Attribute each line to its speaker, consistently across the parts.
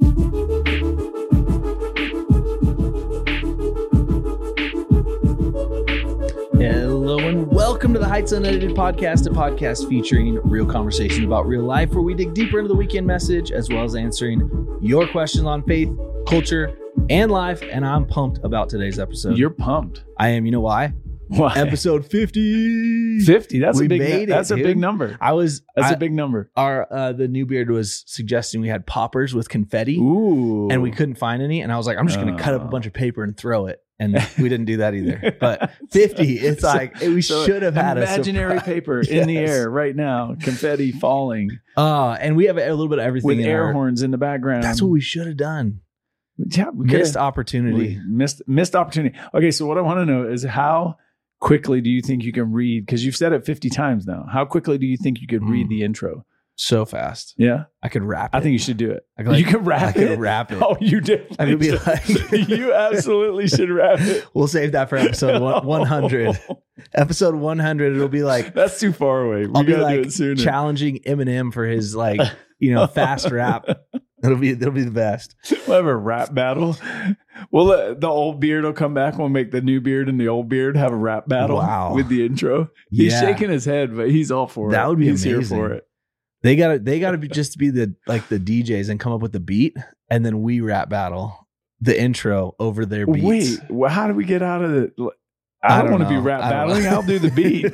Speaker 1: Hello and welcome to the Heights Unedited Podcast, a podcast featuring real conversation about real life, where we dig deeper into the weekend message as well as answering your questions on faith, culture, and life. And I'm pumped about today's episode.
Speaker 2: You're pumped.
Speaker 1: I am. You know why?
Speaker 2: Why?
Speaker 1: Episode 50.
Speaker 2: 50. That's
Speaker 1: We
Speaker 2: a big.
Speaker 1: made it,
Speaker 2: That's a
Speaker 1: dude.
Speaker 2: big number. That's a big number.
Speaker 1: The new beard was suggesting we had poppers with confetti,
Speaker 2: Ooh.
Speaker 1: and we couldn't find any. And I was like, I'm just going to cut up a bunch of paper and throw it. And we didn't do that either. But 50, it's like we should have had
Speaker 2: imaginary
Speaker 1: a
Speaker 2: paper in the air right now, confetti falling,
Speaker 1: and we have a little bit of everything
Speaker 2: with
Speaker 1: in
Speaker 2: air
Speaker 1: our,
Speaker 2: horns in the background.
Speaker 1: That's what we should have done.
Speaker 2: Yeah, we
Speaker 1: Missed
Speaker 2: could've-
Speaker 1: opportunity.
Speaker 2: we missed opportunity. Okay, so what I want to know is how quickly do you think you can read? Because you've said it 50 times now. How quickly do you think you could read the intro?
Speaker 1: So fast.
Speaker 2: Yeah,
Speaker 1: I could rap it.
Speaker 2: I think you should do it.
Speaker 1: You
Speaker 2: can rap it.
Speaker 1: I could rap it.
Speaker 2: Oh, you did.
Speaker 1: I could be like,
Speaker 2: You absolutely should rap it.
Speaker 1: we'll save that for episode 100. Episode 100, it'll be like,
Speaker 2: That's too far away. We
Speaker 1: I'll be
Speaker 2: gotta do
Speaker 1: like
Speaker 2: it sooner.
Speaker 1: challenging Eminem for his fast rap. It'll be the best.
Speaker 2: We'll have a rap battle. Well, the old beard will come back. We'll make the new beard and the old beard have a rap battle.
Speaker 1: Wow.
Speaker 2: With the intro. He's
Speaker 1: Yeah.
Speaker 2: shaking his head, but he's all for it.
Speaker 1: That would be
Speaker 2: he's
Speaker 1: amazing.
Speaker 2: here for it.
Speaker 1: They gotta be just be the DJs and come up with the beat, and then we rap battle the intro over their beats.
Speaker 2: Wait, well, how do we get out of it? I don't want to be
Speaker 1: know.
Speaker 2: rap
Speaker 1: I don't
Speaker 2: battling.
Speaker 1: know.
Speaker 2: I'll do the beat.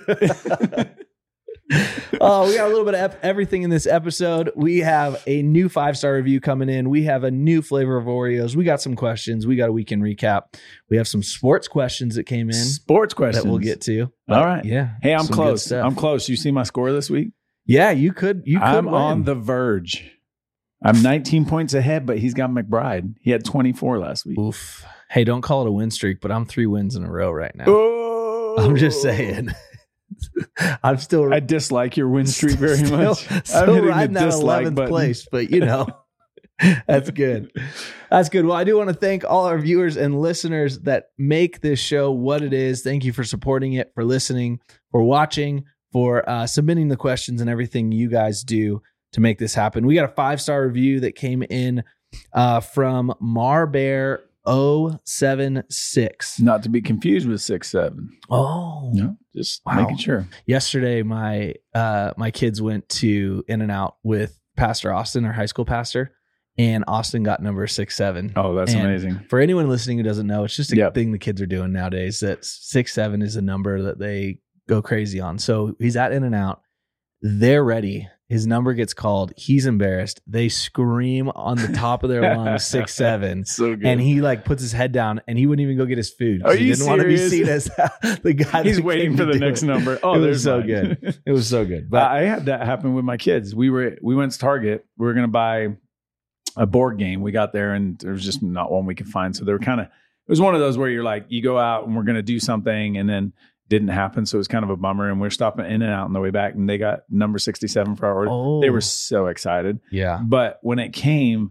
Speaker 1: Oh, we got a little bit of everything in this episode. We have a new 5-star review coming in. We have a new flavor of Oreos. We got some questions. We got a weekend recap. We have some sports questions that came in
Speaker 2: Sports questions.
Speaker 1: that we'll get to.
Speaker 2: All right.
Speaker 1: Yeah.
Speaker 2: Hey, I'm
Speaker 1: some good
Speaker 2: close.
Speaker 1: stuff.
Speaker 2: I'm close. You see my score this week?
Speaker 1: Yeah, you could.
Speaker 2: I'm
Speaker 1: win.
Speaker 2: on the verge. I'm 19 points ahead, but he's got McBride. He had 24 last week.
Speaker 1: Oof. Hey, don't call it a win streak, but I'm 3 wins in a row right now.
Speaker 2: Oh.
Speaker 1: I'm just saying. I'm still.
Speaker 2: I dislike your win streak very much. I'm
Speaker 1: Still
Speaker 2: hitting
Speaker 1: riding
Speaker 2: the
Speaker 1: that
Speaker 2: dislike
Speaker 1: 11th
Speaker 2: button.
Speaker 1: place, but that's good. That's good. Well, I do want to thank all our viewers and listeners that make this show what it is. Thank you for supporting it, for listening, for watching, for submitting the questions and everything you guys do to make this happen. We got a 5-star review that came in from Marbear 076.
Speaker 2: Not to be confused with 6'7".
Speaker 1: Oh,
Speaker 2: No, just
Speaker 1: Wow.
Speaker 2: making sure.
Speaker 1: yesterday my kids went to In-N-Out with Pastor Austin, our high school pastor, and Austin got number 6'7".
Speaker 2: Oh, that's
Speaker 1: And
Speaker 2: amazing.
Speaker 1: For anyone listening who doesn't know, it's just a
Speaker 2: Yep.
Speaker 1: thing the kids are doing nowadays. That 6'7" is a number that they go crazy on. So he's at In-N-Out. They're ready. His number gets called. He's embarrassed. They scream on the top of their lungs, 6'7".
Speaker 2: So good.
Speaker 1: And he puts his head down and he wouldn't even go get his food.
Speaker 2: Are
Speaker 1: He
Speaker 2: you
Speaker 1: didn't want to be
Speaker 2: serious?
Speaker 1: seen as the guy.
Speaker 2: He's
Speaker 1: that
Speaker 2: waiting
Speaker 1: came
Speaker 2: for
Speaker 1: to
Speaker 2: the
Speaker 1: do
Speaker 2: next
Speaker 1: it.
Speaker 2: number. Oh,
Speaker 1: It
Speaker 2: there's
Speaker 1: was so
Speaker 2: mine.
Speaker 1: good. It was so good.
Speaker 2: But
Speaker 1: But
Speaker 2: I had that happen with my kids. We went to Target. We were going to buy a board game. We got there and there was just not one we could find. So they were it was one of those where you're like, you go out and we're going to do something and then didn't happen. So it was kind of a bummer. And we're stopping In-N-Out on the way back and they got number 67 for our order.
Speaker 1: Oh.
Speaker 2: They were so excited.
Speaker 1: yeah.
Speaker 2: But when it came,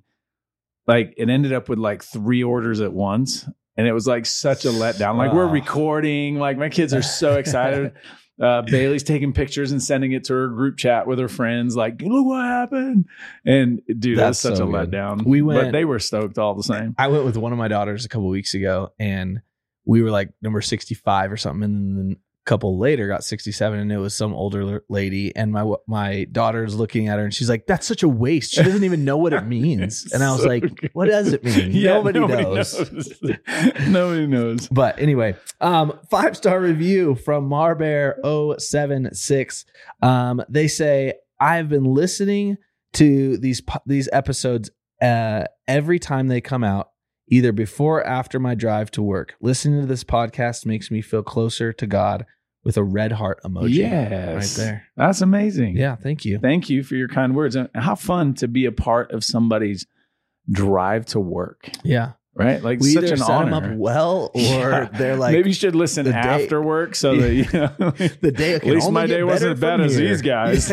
Speaker 2: it ended up with 3 orders at once. And it was such a letdown. We're
Speaker 1: Oh.
Speaker 2: recording. My kids are so excited. Bailey's taking pictures and sending it to her group chat with her friends. Look what happened. And dude, that's such
Speaker 1: so
Speaker 2: a
Speaker 1: good.
Speaker 2: letdown.
Speaker 1: But
Speaker 2: they were stoked all the same.
Speaker 1: I went with one of my daughters a couple weeks ago and we were number 65 or something. And then a couple later got 67 and it was some older lady. And my daughter's looking at her and she's like, that's such a waste. She doesn't even know what it means. And I was
Speaker 2: So
Speaker 1: like,
Speaker 2: good.
Speaker 1: what does it mean?
Speaker 2: Yeah,
Speaker 1: Nobody knows.
Speaker 2: Nobody knows.
Speaker 1: But anyway, 5-star review from Marbear 076. They say, I've been listening to these episodes every time they come out, either before or after my drive to work. Listening to this podcast makes me feel closer to God, with a red heart emoji.
Speaker 2: Yes.
Speaker 1: Right there.
Speaker 2: That's amazing.
Speaker 1: Yeah, thank you.
Speaker 2: Thank you for your kind words. And how fun to be a part of somebody's drive to work,
Speaker 1: Yeah.
Speaker 2: right?
Speaker 1: We
Speaker 2: such
Speaker 1: either
Speaker 2: an
Speaker 1: set
Speaker 2: honor.
Speaker 1: them up well or
Speaker 2: Yeah.
Speaker 1: they're like,
Speaker 2: maybe you should listen
Speaker 1: the day-
Speaker 2: after work so that,
Speaker 1: the day
Speaker 2: at least my day wasn't as bad as these guys.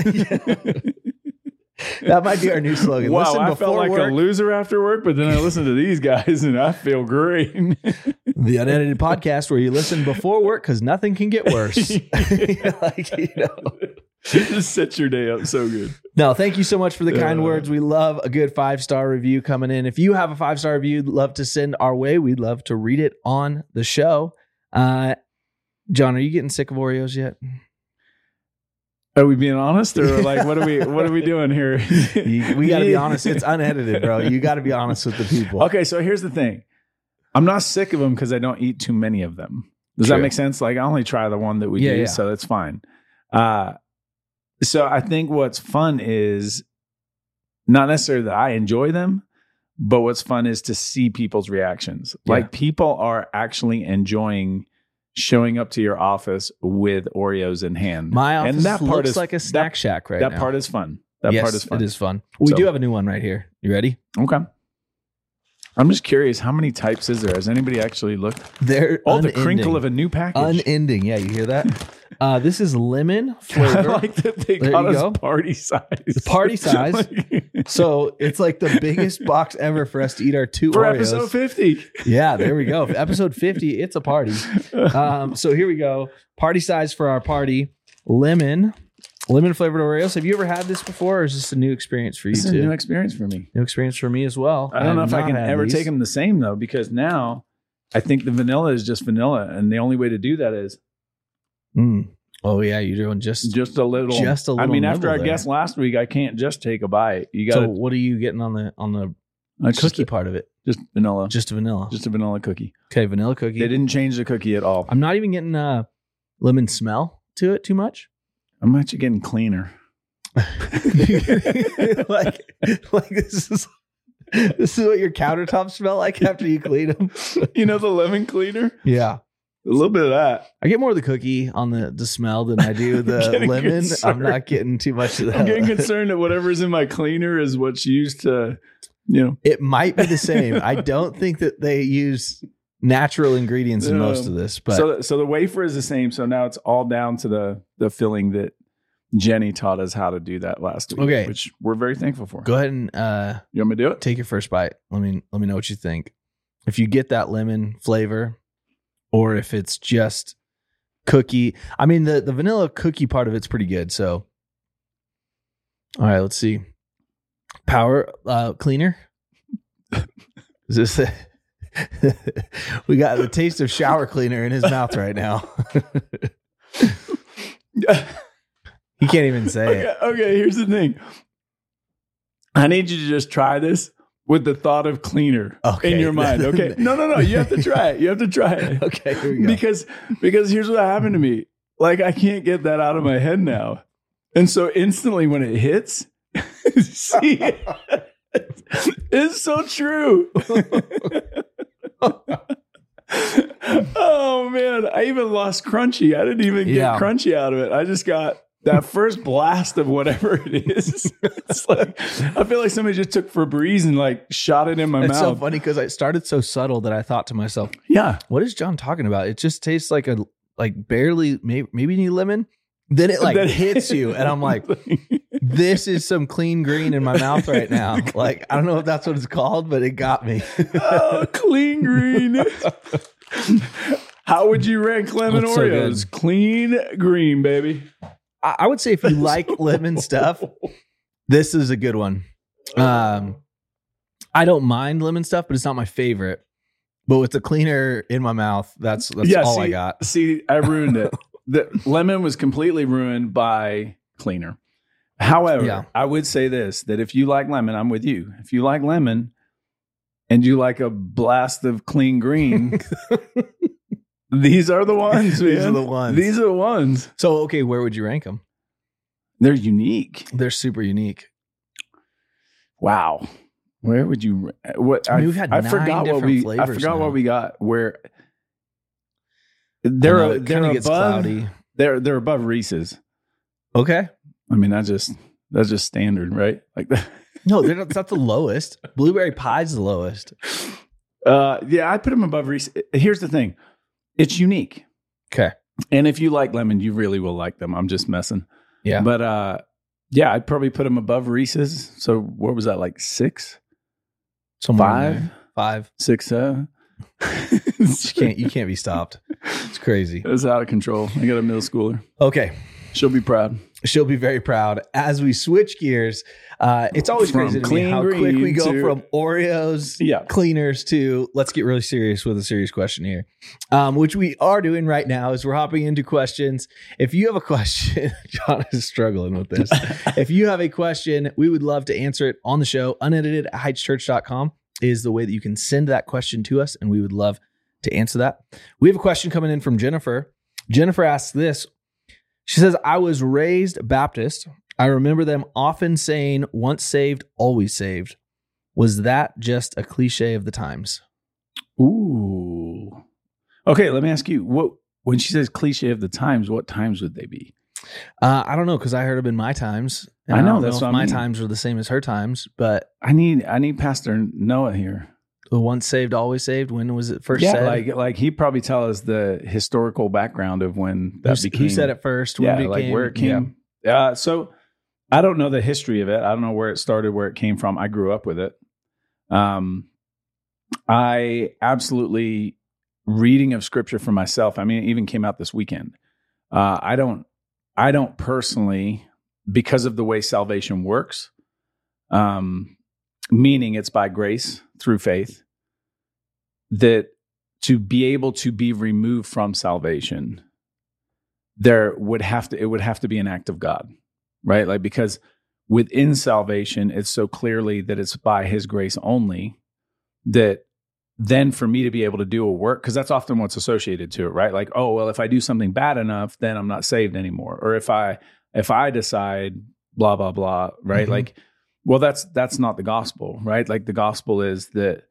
Speaker 1: That might be our new slogan.
Speaker 2: Wow,
Speaker 1: Listen
Speaker 2: I
Speaker 1: before
Speaker 2: felt like
Speaker 1: work.
Speaker 2: a loser after work, but then I listened to these guys and I feel great.
Speaker 1: The Unedited Podcast where you listen before work because nothing can get worse.
Speaker 2: Just set your day up so good.
Speaker 1: No, thank you so much for the kind words. We love a good 5-star review coming in. If you have a 5-star review you'd love to send our way, we'd love to read it on the show. John, are you getting sick of Oreos yet?
Speaker 2: Are we being honest, or like what are we doing here?
Speaker 1: We got to be honest. It's unedited, bro. You got to be honest with the people.
Speaker 2: Okay, so here's the thing. I'm not sick of them because I don't eat too many of them. Does that make sense? Like I only try the one that we do, so that's fine. So I think what's fun is not necessarily that I enjoy them, but what's fun is to see people's reactions. Yeah. Like people are actually enjoying showing up to your office with Oreos in hand.
Speaker 1: My office and that part looks like a snack shack right now.
Speaker 2: That part is fun. That part is fun.
Speaker 1: It is fun. We do have a new one right here. You ready?
Speaker 2: Okay. I'm just curious, how many types is there? Has anybody actually looked?
Speaker 1: They're
Speaker 2: the crinkle of a new package.
Speaker 1: Unending. Yeah, you hear that? This is lemon flavor.
Speaker 2: I like that they got us party size.
Speaker 1: The party size. So it's like the biggest box ever for us to eat our 2
Speaker 2: for
Speaker 1: Oreos.
Speaker 2: Episode 50.
Speaker 1: Yeah, there we go. Episode 50, it's a party. So here we go. Party size for our party. Lemon flavored Oreos. Have you ever had this before, or is this a new experience for you too?
Speaker 2: It's a new experience for me.
Speaker 1: New experience for me as well.
Speaker 2: I don't know if I can ever take them the same though, because now I think the vanilla is just vanilla, and the only way to do that is.
Speaker 1: Oh yeah, you're doing just
Speaker 2: a little. I mean, after I guessed last week, I can't just take a bite. You got.
Speaker 1: So what are you getting on the cookie part of it?
Speaker 2: Just vanilla.
Speaker 1: Just vanilla.
Speaker 2: Just a vanilla cookie.
Speaker 1: Okay, vanilla cookie.
Speaker 2: They didn't change the cookie at all.
Speaker 1: I'm not even getting lemon smell to it too much.
Speaker 2: I'm actually getting cleaner.
Speaker 1: like this is what your countertops smell like after you clean them.
Speaker 2: You know the lemon cleaner?
Speaker 1: Yeah.
Speaker 2: A little bit of that.
Speaker 1: I get more of the cookie on the smell than I do the lemon. Concerned. I'm not getting too much of that.
Speaker 2: I'm getting concerned that whatever's in my cleaner is what's used to,
Speaker 1: It might be the same. I don't think that they use natural ingredients in most of this. But
Speaker 2: so the wafer is the same. So now it's all down to the filling that Jenny taught us how to do that last week.
Speaker 1: Okay.
Speaker 2: Which we're very thankful for.
Speaker 1: Go ahead and
Speaker 2: you want me to do it?
Speaker 1: Take your first bite. Let me know what you think. If you get that lemon flavor, or if it's just cookie. I mean, the vanilla cookie part of it's pretty good. So, all right, let's see. Power cleaner. Is this we got the taste of shower cleaner in his mouth right now. He can't even say it.
Speaker 2: Okay, here's the thing. I need you to just try this with the thought of cleaner in your mind. Okay. No. You have to try it. You have to try it.
Speaker 1: Okay, here we go.
Speaker 2: Because here's what happened to me. Like, I can't get that out of my head now. And so instantly when it hits, see, it's so true. Oh, man. I even lost crunchy. I didn't even get crunchy out of it. I just got that first blast of whatever it is. It's like, I feel like somebody just took Febreze and like shot it in my mouth.
Speaker 1: It's so funny because it started so subtle that I thought to myself, what is John talking about? It just tastes like barely, maybe you need lemon. Then it hits you. And I'm like, this is some clean green in my mouth right now. Like, I don't know if that's what it's called, but it got me.
Speaker 2: Oh, clean green. How would you rank lemon Oreos? So clean green, baby.
Speaker 1: I would say if you like lemon stuff, this is a good one. I don't mind lemon stuff, but it's not my favorite. But with the cleaner in my mouth, that's all I got.
Speaker 2: See, I ruined it. The lemon was completely ruined by cleaner. However, I would say this, that if you like lemon, I'm with you. If you like lemon and you like a blast of clean green, these are the ones, man. These are the ones.
Speaker 1: So, okay, where would you rank them?
Speaker 2: They're unique.
Speaker 1: They're super unique.
Speaker 2: Wow. Where would you? What
Speaker 1: we've had 9 different flavors.
Speaker 2: I forgot what we got. Where they're
Speaker 1: gets
Speaker 2: above.
Speaker 1: Cloudy.
Speaker 2: They're above Reese's.
Speaker 1: Okay.
Speaker 2: I mean, that's just standard, right? Like that.
Speaker 1: No, that's not the lowest. Blueberry pie's the lowest.
Speaker 2: I put them above Reese's. Here's the thing. It's unique.
Speaker 1: Okay.
Speaker 2: And if you like lemon, you really will like them. I'm just messing.
Speaker 1: Yeah.
Speaker 2: But I'd probably put them above Reese's. So what was that, like 6?
Speaker 1: Somewhere
Speaker 2: 5? 6, 7?
Speaker 1: You can't be stopped. It's crazy.
Speaker 2: It's out of control. I got a middle schooler.
Speaker 1: Okay.
Speaker 2: She'll be proud.
Speaker 1: She'll be very proud. As we switch gears, it's always
Speaker 2: From
Speaker 1: crazy to me how quick we go from Oreos cleaners to let's get really serious with a serious question here, which we are doing right now is we're hopping into questions. If you have a question, John is struggling with this. If you have a question, we would love to answer it on the show. Unedited@heightschurch.com is the way that you can send that question to us, and we would love to answer that. We have a question coming in from Jennifer. Jennifer asks this. She says, I was raised Baptist. I remember them often saying, once saved, always saved. Was that just a cliche of the times?
Speaker 2: Ooh. Okay, let me ask you, when she says cliche of the times, what times would they be?
Speaker 1: I don't know, because I heard them in my times. And
Speaker 2: I know,
Speaker 1: don't
Speaker 2: that's
Speaker 1: know
Speaker 2: what
Speaker 1: if
Speaker 2: I
Speaker 1: my
Speaker 2: mean.
Speaker 1: times were the same as her times, but
Speaker 2: I need Pastor Noah here.
Speaker 1: the once saved, always saved. When was it first
Speaker 2: Yeah,
Speaker 1: said?
Speaker 2: like he'd probably tell us the historical background of when that became.
Speaker 1: Who said it first? When
Speaker 2: Yeah, like where it came. So I don't know the history of it. I don't know where it started, where it came from. I grew up with it. I absolutely reading of scripture for myself. I mean, it even came out this weekend. I don't personally, because of the way salvation works, meaning it's by grace through faith, that to be able to be removed from salvation, it would have to be an act of God, right? Like, because within salvation, it's so clearly that it's by his grace only, that then for me to be able to do a work, because that's often what's associated to it, right? Like, oh, well, if I do something bad enough, then I'm not saved anymore. Or if I decide blah, blah, blah, right?
Speaker 1: Mm-hmm.
Speaker 2: Like, well, that's not the gospel, right? Like the gospel is that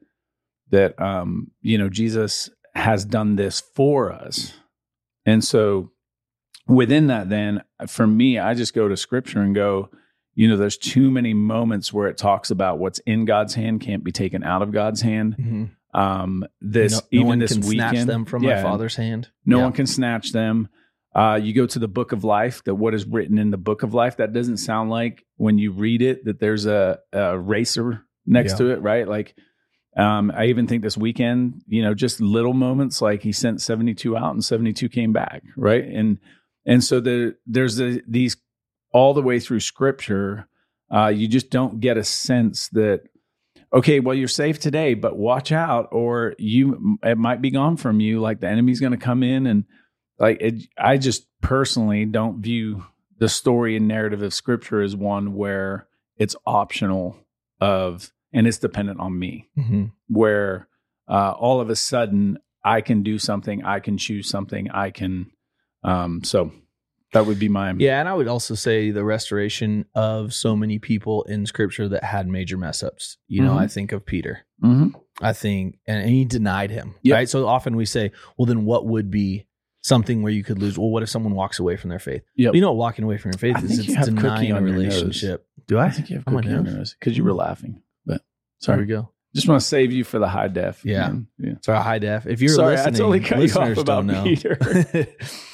Speaker 2: Jesus has done this for us. And so within that, then for me, I just go to scripture and go, there's too many moments where it talks about what's in God's hand can't be taken out of God's hand.
Speaker 1: Mm-hmm.
Speaker 2: No
Speaker 1: one
Speaker 2: one this
Speaker 1: can
Speaker 2: weekend,
Speaker 1: snatch them from my Father's hand.
Speaker 2: No one can snatch them. You go to the book of life, that what is written in the book of life, that doesn't sound like when you read it that there's a racer next to it, right? Like, I even think this weekend, just little moments like he sent 72 out and 72 came back, right? And so there's these all the way through scripture, you just don't get a sense that, okay, well, you're safe today, but watch out, or it might be gone from you. Like the enemy's going to come in, and I just personally don't view the story and narrative of scripture as one where it's optional and it's dependent on me,
Speaker 1: Mm-hmm.
Speaker 2: where all of a sudden I can do something, I can choose something, I can, so that would be mine.
Speaker 1: Yeah, and I would also say the restoration of so many people in scripture that had major mess ups.
Speaker 2: Mm-hmm.
Speaker 1: I think of Peter.
Speaker 2: Mm-hmm.
Speaker 1: I think, and he denied him,
Speaker 2: Yep.
Speaker 1: right? So often we say, well, then what would be something where you could lose? Well, what if someone walks away from their faith?
Speaker 2: Yep.
Speaker 1: Well, walking away from your faith
Speaker 2: I
Speaker 1: is
Speaker 2: think you
Speaker 1: it's
Speaker 2: have cookie
Speaker 1: denying a
Speaker 2: on your nose.
Speaker 1: relationship. Do I?
Speaker 2: I think you have
Speaker 1: On my
Speaker 2: cookie on
Speaker 1: nose?
Speaker 2: your nose because you were laughing, but
Speaker 1: There
Speaker 2: sorry.
Speaker 1: we go.
Speaker 2: Just want to save you for the high def.
Speaker 1: Yeah.
Speaker 2: man. Yeah.
Speaker 1: So high def. If you're
Speaker 2: Sorry, I
Speaker 1: listening,
Speaker 2: totally cut you off
Speaker 1: listeners
Speaker 2: about
Speaker 1: don't know.
Speaker 2: Peter.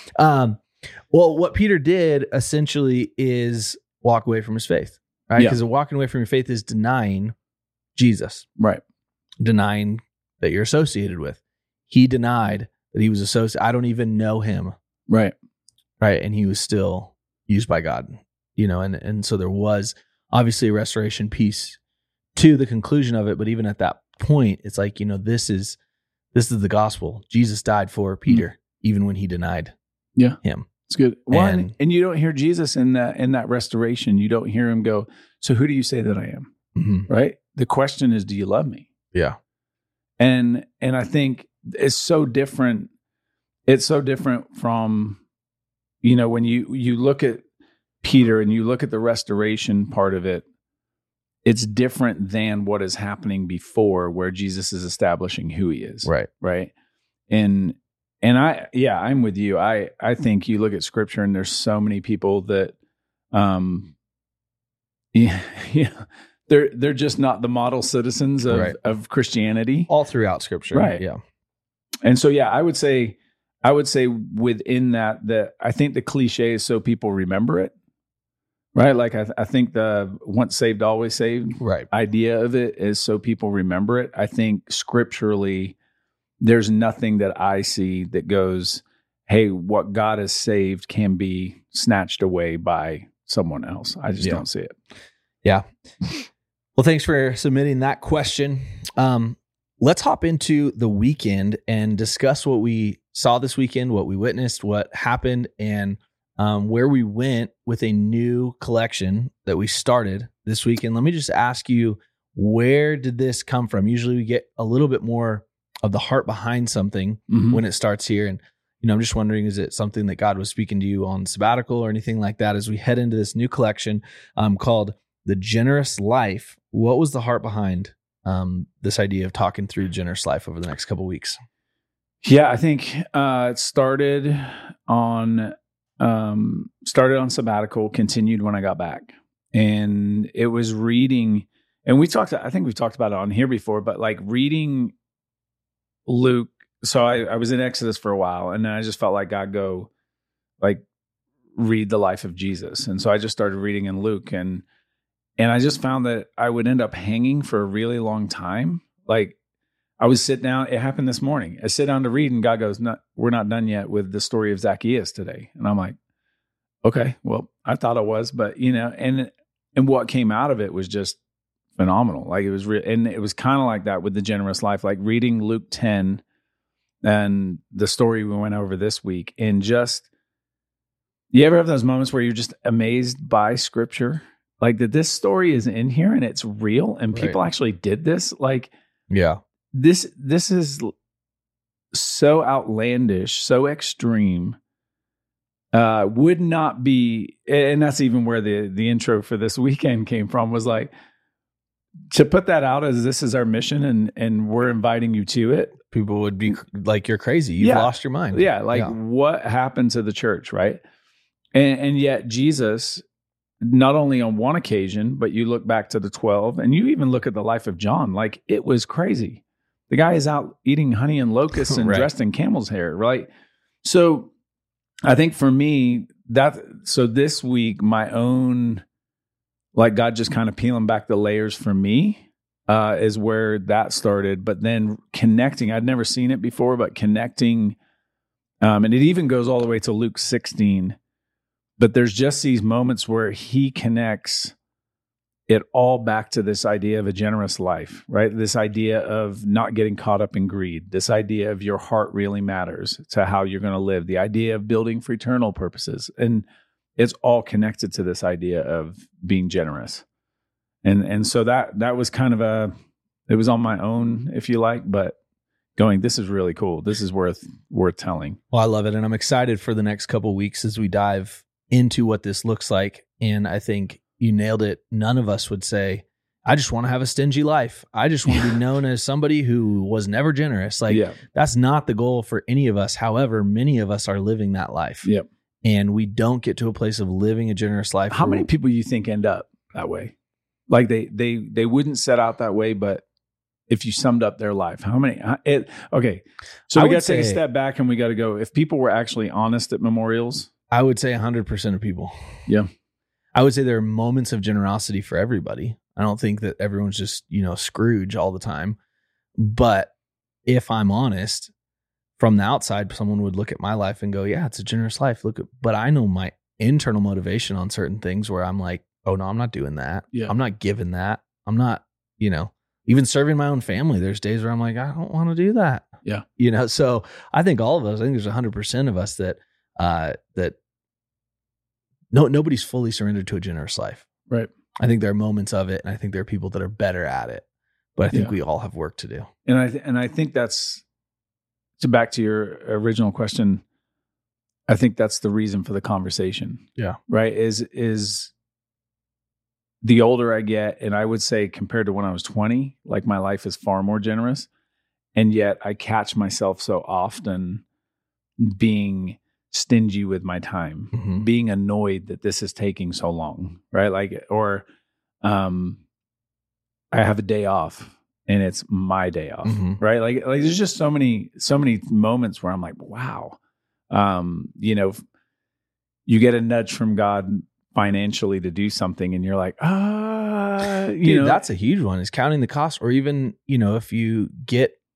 Speaker 1: Well, what Peter did essentially is walk away from his faith, right?
Speaker 2: Yeah.
Speaker 1: Because walking away from your faith is denying Jesus,
Speaker 2: Right.
Speaker 1: denying that you're associated with. He denied that he was associated. I don't even know him,
Speaker 2: Right.
Speaker 1: right? And he was still used by God, and so there was obviously a restoration piece to the conclusion of it. But even at that point, it's like, this is the gospel. Jesus died for Peter, even when he denied him.
Speaker 2: It's good. One,
Speaker 1: And-
Speaker 2: and you don't hear Jesus in that restoration. You don't hear him go, so who do you say that I am?
Speaker 1: Mm-hmm.
Speaker 2: Right. The question is, do you love me?
Speaker 1: Yeah.
Speaker 2: And I think it's so different. It's so different from, when you look at Peter and you look at the restoration part of it, it's different than what is happening before, where Jesus is establishing who he is.
Speaker 1: Right.
Speaker 2: Right. And I'm with you. I think you look at scripture and there's so many people that, they're just not the model citizens of Christianity.
Speaker 1: All throughout scripture.
Speaker 2: Right.
Speaker 1: Yeah.
Speaker 2: And so, I would say within that I think the cliche is so people remember it, right? Like I think the once saved, always saved
Speaker 1: Right.
Speaker 2: idea of it is so people remember it. I think scripturally, there's nothing that I see that goes, hey, what God has saved can be snatched away by someone else. I just don't see it.
Speaker 1: Yeah. Well, thanks for submitting that question. Let's hop into the weekend and discuss what we saw this weekend, what we witnessed, what happened, and where we went with a new collection that we started this weekend. Let me just ask you, where did this come from? Usually we get a little bit more of the heart behind something when it starts here. And, I'm just wondering, is it something that God was speaking to you on sabbatical or anything like that as we head into this new collection called The Generous Life? What was the heart behind this idea of talking through generous life over the next couple of weeks?
Speaker 2: Yeah, I think it started on sabbatical, continued when I got back, and it was reading. And I think we've talked about it on here before, but like reading Luke. So I was in Exodus for a while, and then I just felt like God go, like, read the life of Jesus, and so I just started reading in Luke, and I just found that I would end up hanging for a really long time. Like, I would sit down. It happened this morning. I sit down to read, and God goes, "No, we're not done yet with the story of Zacchaeus today." And I'm like, "Okay, well, I thought I was, but and what came out of it was just phenomenal. Like, it was real, and it was kind of like that with the generous life. Like reading Luke 10 and the story we went over this week, and just, you ever have those moments where you're just amazed by Scripture, like that this story is in here and it's real, and people actually did this. Like, This is so outlandish, so extreme. Would not be, and that's even where the intro for this weekend came from, was like, to put that out as this is our mission and we're inviting you to it.
Speaker 1: People would be like, you're crazy. You've lost your mind.
Speaker 2: Yeah. Like, what happened to the church, right? And yet Jesus, not only on one occasion, but you look back to the 12, and you even look at the life of John, like, it was crazy. The guy is out eating honey and locusts and dressed in camel's hair, right? So I think for me, so this week, my own, like, God just kind of peeling back the layers for me is where that started. But then connecting, I'd never seen it before, but connecting, and it even goes all the way to Luke 16. But there's just these moments where he connects it all back to this idea of a generous life, right? This idea of not getting caught up in greed, this idea of your heart really matters to how you're going to live, the idea of building for eternal purposes. And it's all connected to this idea of being generous. And so that was kind of it was on my own, if you like, but going, this is really cool. This is worth telling.
Speaker 1: Well, I love it. And I'm excited for the next couple of weeks as we dive into what this looks like. And I think you nailed it. None of us would say, I just want to have a stingy life. I just want to be known as somebody who was never generous. Like, that's not the goal for any of us. However, many of us are living that life.
Speaker 2: Yep.
Speaker 1: And we don't get to a place of living a generous life.
Speaker 2: How many people you think end up that way? Like, they wouldn't set out that way, but if you summed up their life, how many? Okay. So we got to take a step back, and we got to go, if people were actually honest at memorials,
Speaker 1: I would say 100% of people.
Speaker 2: Yeah.
Speaker 1: I would say there are moments of generosity for everybody. I don't think that everyone's just, Scrooge all the time. But if I'm honest, from the outside, someone would look at my life and go, yeah, it's a generous life. But I know my internal motivation on certain things where I'm like, oh no, I'm not doing that.
Speaker 2: Yeah.
Speaker 1: I'm not giving that. I'm not, even serving my own family. There's days where I'm like, I don't want to do that.
Speaker 2: Yeah.
Speaker 1: So I think all of us, I think there's 100% of us that nobody's fully surrendered to a generous life.
Speaker 2: Right.
Speaker 1: I think there are moments of it, and I think there are people that are better at it, but I think we all have work to do.
Speaker 2: And I think that's, to back to your original question, I think that's the reason for the conversation.
Speaker 1: Yeah.
Speaker 2: Right. Is the older I get, and I would say compared to when I was 20, like, my life is far more generous. And yet I catch myself so often being stingy with my time, being annoyed that this is taking so long, right? Like, or I have a day off and it's my day off, right? Like there's just so many moments where I'm like, wow, you get a nudge from God financially to do something, and you're like,
Speaker 1: Dude, that's a huge one, is counting the cost. Or even, if you get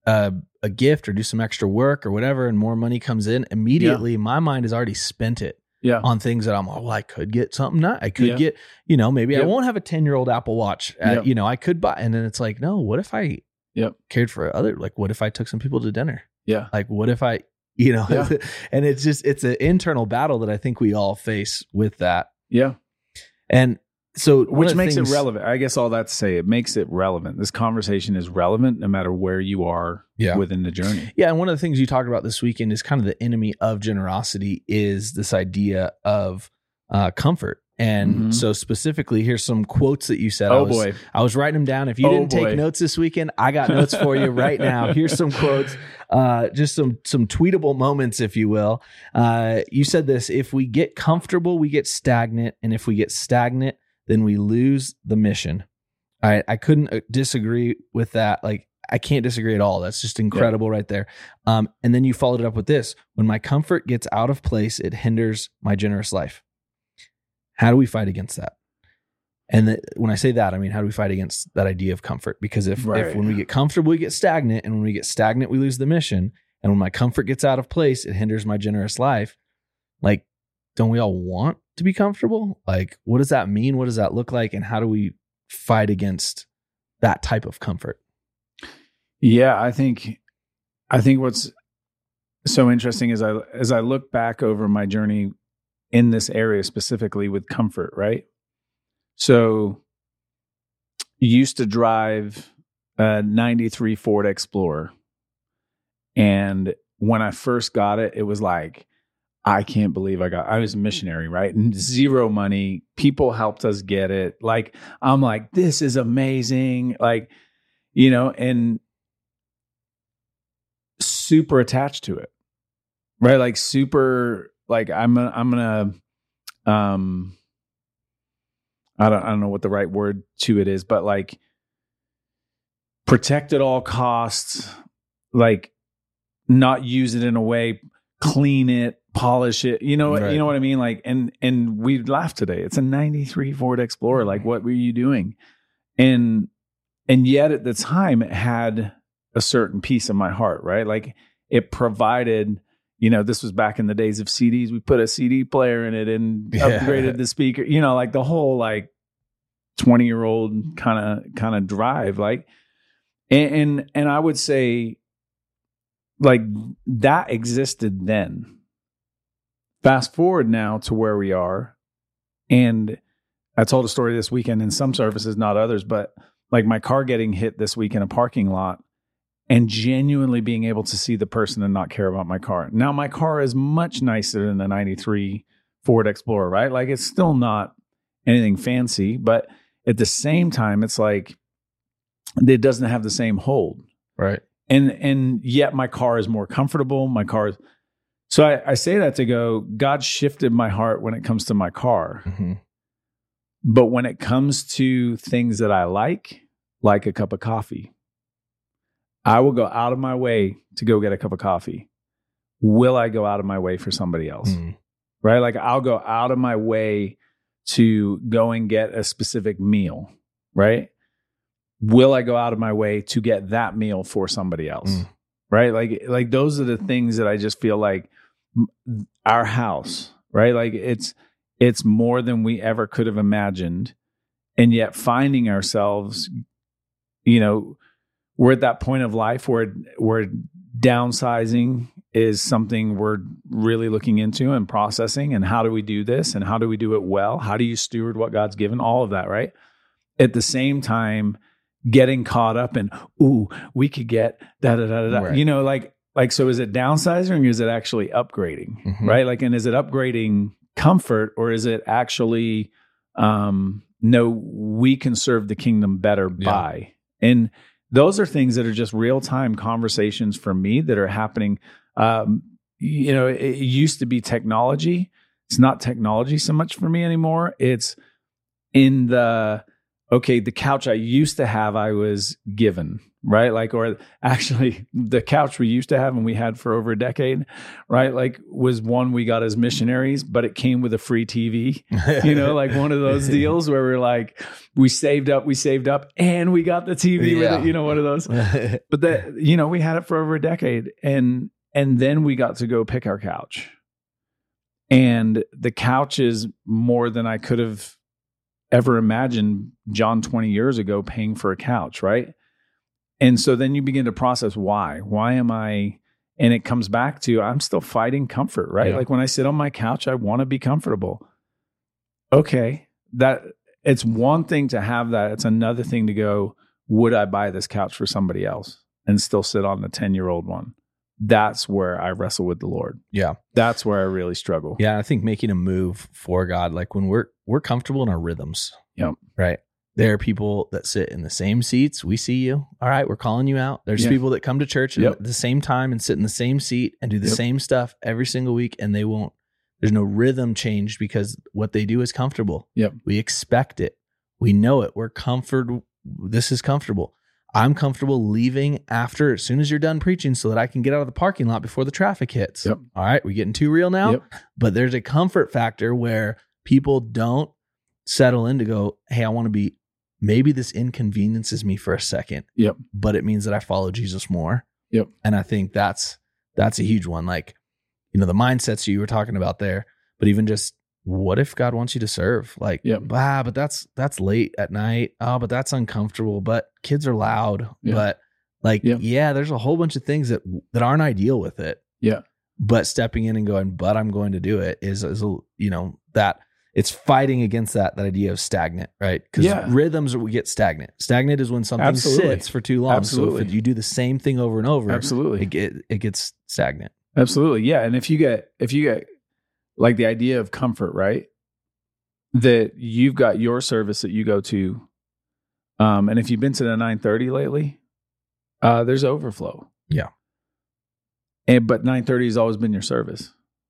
Speaker 1: a gift or do some extra work or whatever, and more money comes in, immediately my mind has already spent it on things that I'm like, well, I could get something. I could get, maybe I won't have a 10-year-old Apple Watch. I could buy, and then it's like, no, what if I cared for other, like, what if I took some people to dinner? Yeah. Like, what if I, and it's an internal battle that I think we all face with that. Yeah. And so,
Speaker 2: which makes it relevant. I guess all that to say, it makes it relevant. This conversation is relevant no matter where you are within the journey.
Speaker 1: Yeah. And one of the things you talked about this weekend is kind of the enemy of generosity is this idea of comfort. And so specifically, here's some quotes that you said. I was writing them down. If you didn't take notes this weekend, I got notes for you right now. Here's some quotes, just some tweetable moments, if you will. You said this: if we get comfortable, we get stagnant. And if we get stagnant, then we lose the mission. I couldn't disagree with that. Like, I can't disagree at all. That's just incredible right there. And then you followed it up with this: when my comfort gets out of place, it hinders my generous life. How do we fight against that? And when I say that, I mean, how do we fight against that idea of comfort? Because if when we get comfortable, we get stagnant. And when we get stagnant, we lose the mission. And when my comfort gets out of place, it hinders my generous life. Like, don't we all want to be comfortable? Like, what does that mean? What does that look like? And how do we fight against that type of comfort?
Speaker 2: Yeah, I think what's so interesting is as I look back over my journey in this area specifically with comfort, right? So used to drive a 93 Ford Explorer. And when I first got it, it was like, I can't believe I was a missionary, right? And zero money. People helped us get it. Like, I'm like, this is amazing. Like, and super attached to it, right? Like super, like I'm gonna, I don't know what the right word to it is, but like protect at all costs, like not use it in a way, clean it, polish it, you know what I mean? Like, and we laughed today. It's a 93 Ford Explorer. Like, what were you doing? And yet at the time it had a certain piece of my heart, right? Like, it provided, this was back in the days of CDs. We put a CD player in it and upgraded the speaker, like the whole like 20-year-old kind of drive, like, and I would say like that existed then. Fast forward now to where we are. And I told a story this weekend in some services, not others, but like my car getting hit this week in a parking lot and genuinely being able to see the person and not care about my car. Now my car is much nicer than the 93 Ford Explorer, right? Like, it's still not anything fancy, but at the same time, it's like, it doesn't have the same hold.
Speaker 1: Right.
Speaker 2: And yet my car is more comfortable. So I say that to go, God shifted my heart when it comes to my car. Mm-hmm. But when it comes to things that I like a cup of coffee, I will go out of my way to go get a cup of coffee. Will I go out of my way for somebody else? Mm. Right? Like, I'll go out of my way to go and get a specific meal, right? Will I go out of my way to get that meal for somebody else? Mm. Right? Like those are the things that I just feel like our house, right? Like, it's more than we ever could have imagined. And yet finding ourselves, we're at that point of life where downsizing is something we're really looking into and processing. And how do we do this? And how do we do it well? How do you steward what God's given? All of that, right? At the same time, getting caught up in, we could get da-da-da-da-da. Right. Like, so is it downsizing or is it actually upgrading? Mm-hmm. Right? Like, and is it upgrading comfort or is it actually, no, we can serve the kingdom better by? And those are things that are just real-time conversations for me that are happening. It used to be technology. It's not technology so much for me anymore. It's in the couch I used to have, I was given, right? Like, or actually the couch we used to have and we had for over a decade, right? Like was one we got as missionaries, but it came with a free TV, like one of those deals where we're like, we saved up and we got the TV with it, one of those. But that, we had it for over a decade and then we got to go pick our couch. And the couch is more than I could have ever imagined John 20 years ago paying for a couch, right? And so then you begin to process why am I, and it comes back to, I'm still fighting comfort, right? Yeah. Like when I sit on my couch, I want to be comfortable. Okay. That it's one thing to have that. It's another thing to go, would I buy this couch for somebody else and still sit on the 10-year-old one? That's where I wrestle with the Lord.
Speaker 1: Yeah.
Speaker 2: That's where I really struggle.
Speaker 1: Yeah. I think making a move for God, like when we're comfortable in our rhythms.
Speaker 2: Yep.
Speaker 1: Right. There are people that sit in the same seats. We see you. All right. We're calling you out. There's people that come to church at the same time and sit in the same seat and do the same stuff every single week. And there's no rhythm change because what they do is comfortable.
Speaker 2: Yep.
Speaker 1: We expect it. We know it. This is comfortable. I'm comfortable leaving after as soon as you're done preaching so that I can get out of the parking lot before the traffic hits.
Speaker 2: Yep.
Speaker 1: All right. We're getting too real now, but there's a comfort factor where people don't settle in to go, hey, I want to be, maybe this inconveniences me for a second, but it means that I follow Jesus more.
Speaker 2: Yep.
Speaker 1: And I think that's a huge one. Like, the mindsets you were talking about there, but even just what if God wants you to serve? Like, but that's late at night. Oh, but that's uncomfortable, but kids are loud, but there's a whole bunch of things that aren't ideal with it.
Speaker 2: Yeah.
Speaker 1: But stepping in and going, but I'm going to do it is that it's fighting against that idea of stagnant, right? Because rhythms we get stagnant. Stagnant is when something sits for too long.
Speaker 2: Absolutely.
Speaker 1: So if you do the same thing over and over,
Speaker 2: absolutely,
Speaker 1: it gets stagnant.
Speaker 2: Absolutely. Yeah. And if you get like the idea of comfort, right? That you've got your service that you go to. And if you've been to the 9:30 lately, there's overflow.
Speaker 1: Yeah.
Speaker 2: But 9:30 has always been your service.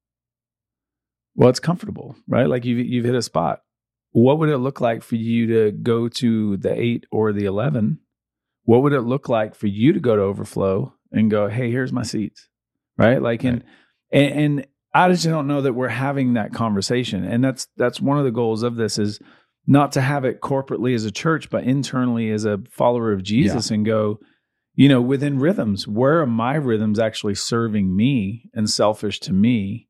Speaker 2: Well, it's comfortable, right? Like you've hit a spot. What would it look like for you to go to the 8 or the 11? What would it look like for you to go to overflow and go, hey, here's my seats, right? Like, and I just don't know that we're having that conversation. And that's one of the goals of this is not to have it corporately as a church, but internally as a follower of Jesus and go, within rhythms, where are my rhythms actually serving me and selfish to me?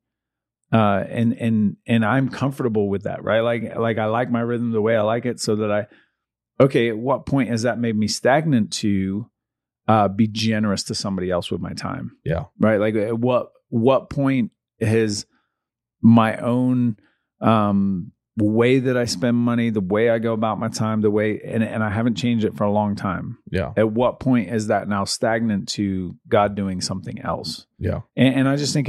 Speaker 2: And I'm comfortable with that, right? Like I like my rhythm the way I like it so that at what point has that made me stagnant to be generous to somebody else with my time?
Speaker 1: Yeah.
Speaker 2: Right. Like at what point has my own way that I spend money, the way I go about my time, the way, and I haven't changed it for a long time.
Speaker 1: Yeah.
Speaker 2: At what point is that now stagnant to God doing something else?
Speaker 1: Yeah.
Speaker 2: And I just think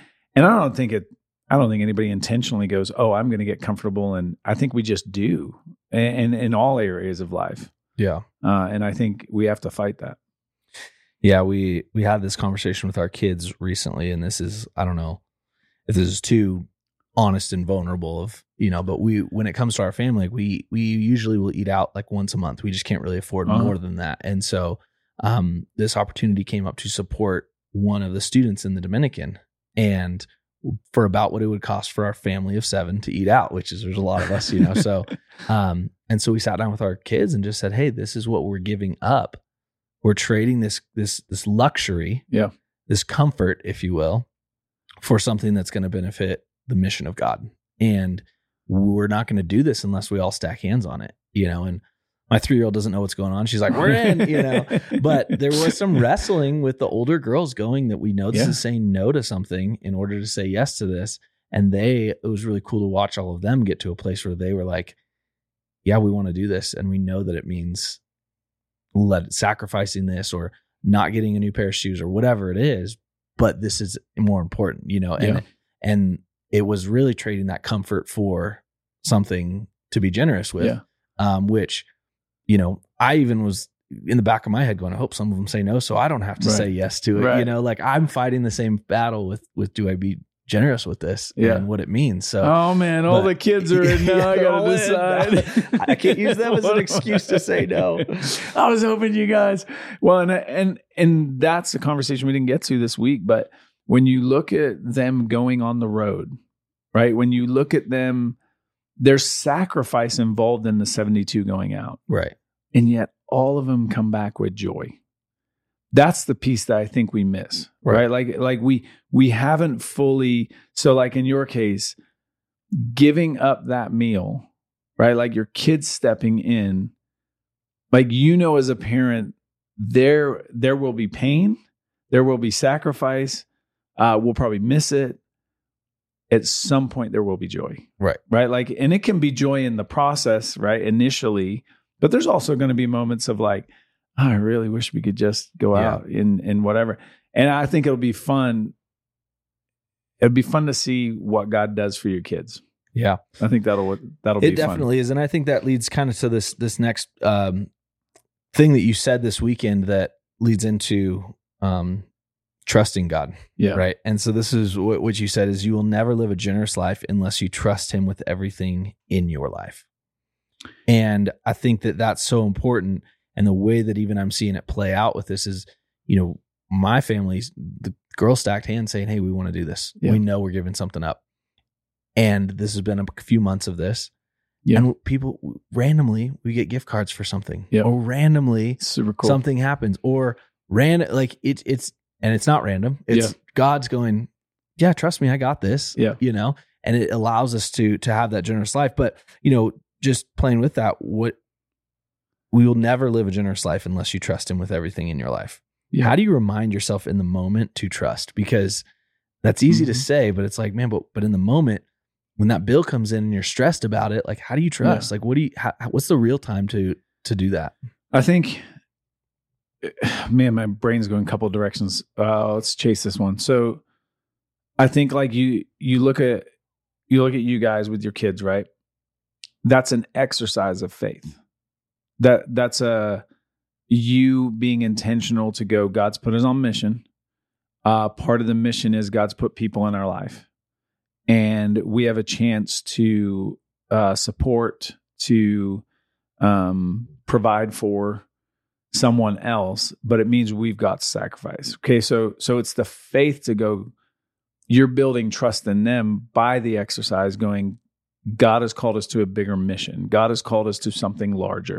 Speaker 2: I don't think anybody intentionally goes, oh, I'm going to get comfortable. And I think we just do and in all areas of life.
Speaker 1: Yeah.
Speaker 2: And I think we have to fight that.
Speaker 1: Yeah. We had this conversation with our kids recently, and this is, I don't know if this is too honest and vulnerable but when it comes to our family, we usually will eat out like once a month. We just can't really afford more than that. And so this opportunity came up to support one of the students in the Dominican, and for about what it would cost for our family of 7 to eat out, which is, there's a lot of us, so, and so we sat down with our kids and just said, hey, this is what we're giving up. We're trading this luxury, this comfort, if you will, for something that's going to benefit the mission of God. And we're not going to do this unless we all stack hands on it, and my 3-year-old doesn't know what's going on. She's like, we're in, but there was some wrestling with the older girls going that we know this is saying no to something in order to say yes to this. And it was really cool to watch all of them get to a place where they were like, yeah, we want to do this. And we know that it means sacrificing this or not getting a new pair of shoes or whatever it is, but this is more important, and it was really trading that comfort for something to be generous with, which, I even was in the back of my head going, I hope some of them say no, so I don't have to say yes to it. Right. Like I'm fighting the same battle with do I be generous with this and what it means. So,
Speaker 2: oh man, all the kids are in now. I gotta decide.
Speaker 1: I can't use them as an excuse to say no.
Speaker 2: I was hoping you guys. Well, and that's the conversation we didn't get to this week. But when you look at them going on the road, right? When you look at them, there's sacrifice involved in the 72 going out,
Speaker 1: right?
Speaker 2: And yet all of them come back with joy. That's the piece that I think we miss, right? Like we haven't fully. So like in your case, giving up that meal, right? Like your kids stepping in, like, as a parent, there will be pain, there will be sacrifice. We'll probably miss it. At some point, there will be joy, right? Like, and it can be joy in the process, right? Initially, but there's also going to be moments of like, I really wish we could just go out in whatever. And I think it'll be fun. It'd be fun to see what God does for your kids. Yeah. I think that'll be fun.
Speaker 1: It definitely is. And I think that leads kind of to this next thing that you said this weekend that leads into trusting God. Yeah. Right. And so this is what you said is you will never live a generous life unless you trust him with everything in your life. And I think that that's so important. And the way that even I'm seeing it play out with this is, my family's, the girls stacked hands saying, hey, we want to do this. Yeah. We know we're giving something up. And this has been a few months of this. Yeah. And people randomly, we get gift cards for something, or randomly super cool. Something happens, or it's not random. It's God's going, yeah, trust me, I got this. Yeah. And it allows us to have that generous life. But, just playing with that, we will never live a generous life unless you trust him with everything in your life. Yeah. How do you remind yourself in the moment to trust? Because that's easy to say, but it's like, man, but in the moment when that bill comes in and you're stressed about it, like, how do you trust? Yeah. Like, what's the real time to do that? I think,
Speaker 2: man, my brain's going a couple of directions. Let's chase this one. So I think like you look at you guys with your kids, right? That's an exercise of faith. That's you being intentional to go, God's put us on mission. Part of the mission is God's put people in our life. And we have a chance to support, to provide for someone else, but it means we've got to sacrifice. Okay, so it's the faith to go, you're building trust in them by the exercise going, God has called us to a bigger mission. God has called us to something larger.